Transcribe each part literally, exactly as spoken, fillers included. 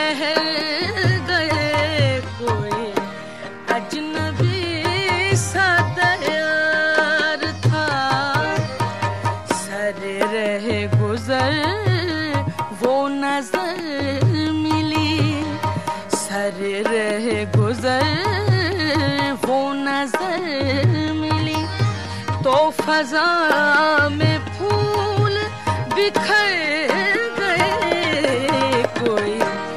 पहल गए कोई अजनबी सा तैयार था। सर रहे गुजर वो नजर मिली, सर रहे गुजर वो नजर मिली, तो फजा में फूल बिखर गए कोई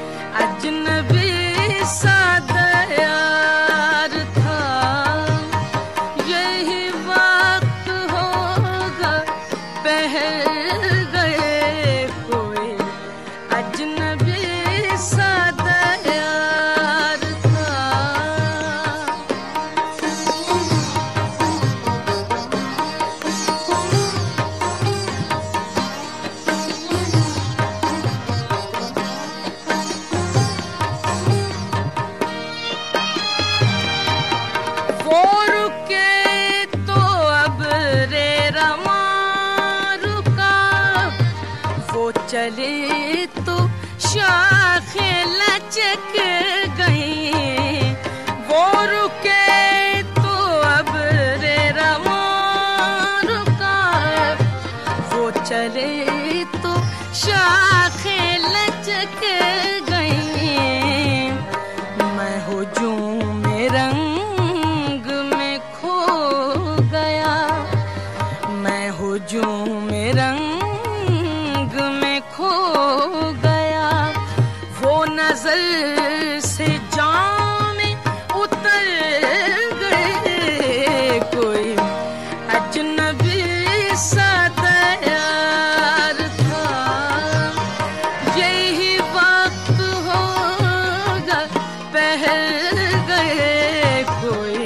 अजनबी सा तैयार था। यही वक्त होगा पहल गए कोई अजनबी सा तैयार था। वो रुके तो अब रे रमा रुका, वो चले तो शाखे लचक गई। वो रुके तो अब रे रमा रुका, वो चले तो शाखे लचक गई। मैं हुजूम में रंग में खो गया, मैं हुजूम में रंग में खो गया। वो नजर से जाने उतर गए कोई अजनबी सा तैयार था। यही वक्त होगा पहल गए कोई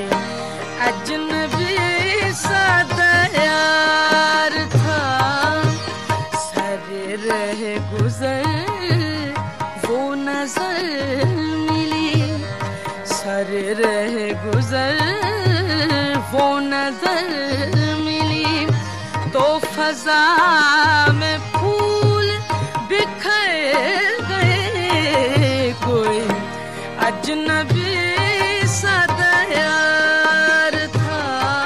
अजनबी सा तैयार था। सर रहे गुजर वो नजर मिली, सर रहे गुजर वो नजर मिली, तो फजा में फूल बिखर गए कोई अजनबी सा तैयार था।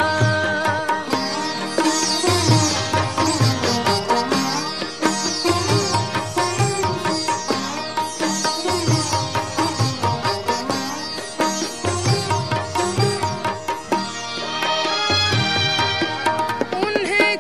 उन्हें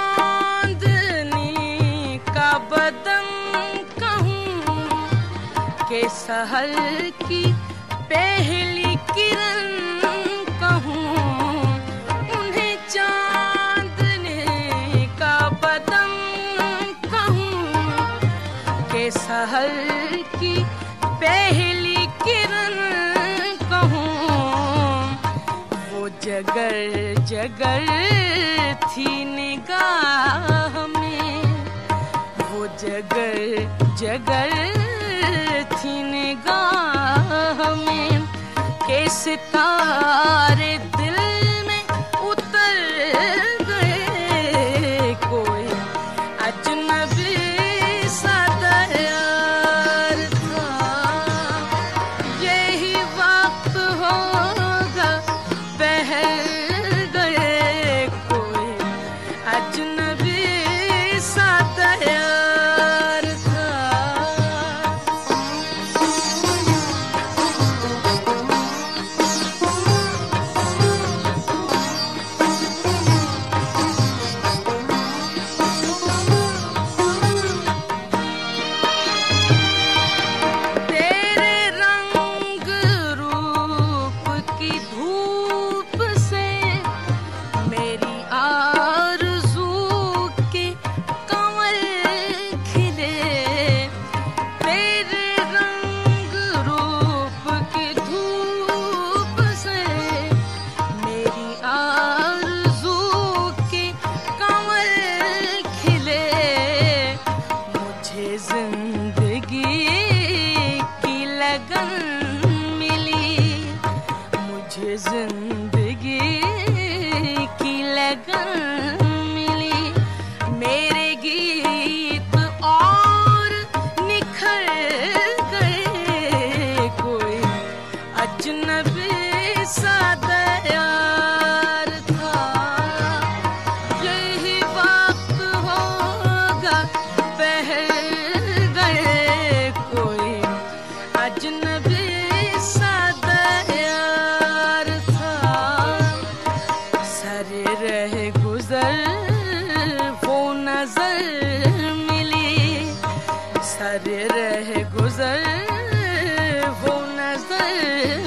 चांदनी का बदन कहूँ के सहर की पहली किरण कहूँ। उन्हें चांदनी का बदन कहूँ के सहर की पहली किरण कहूँ। वो जगर जगर थी निगाह में, वो जगर जगर थी निगाह में, के सितारे दिल में उतर गए कोई अजनबी सा तैयार था। यही वक्त होगा पहल गए कोई अजनबी सा तैयार था। मेरे गीत और निखर गए अजनबी सा यार था, सरे रह गुजर वो नजर मिली, सरे रह गुजर वो नजर